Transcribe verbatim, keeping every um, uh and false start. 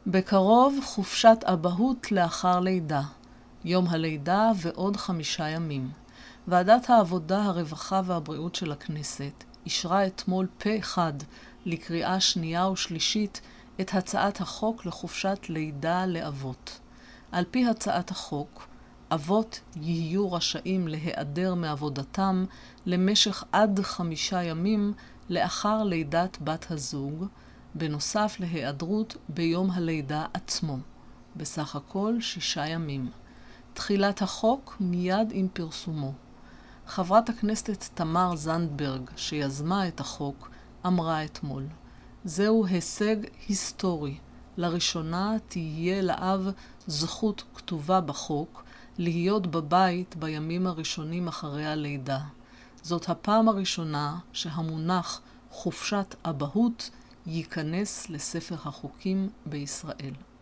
בקרוב חופשת אבהות לאחר לידה. יום הלידה ועוד חמישה ימים. ועדת העבודה, הרווחה והבריאות של הכנסת אישרה אתמול פה אחד לקריאה שנייה ושלישית את הצעת החוק לחופשת לידה לאבות. על פי הצעת החוק, אבות יהיו רשאים להיעדר מעבודתם למשך עד חמישה ימים לאחר לידת בת הזוג, בנוסף להיעדרות ביום הלידה עצמו, בסך הכל שישה ימים. תחילת החוק מיד עם פרסומו. חברת הכנסת תמר זנדברג, שיזמה את החוק, אמרה אתמול, זהו הישג היסטורי. לראשונה תהיה לאב זכות כתובה בחוק להיות בבית בימים הראשונים אחרי הלידה. זאת הפעם הראשונה שהמונח חופשת אבהות ייכנס לספר החוקים בישראל.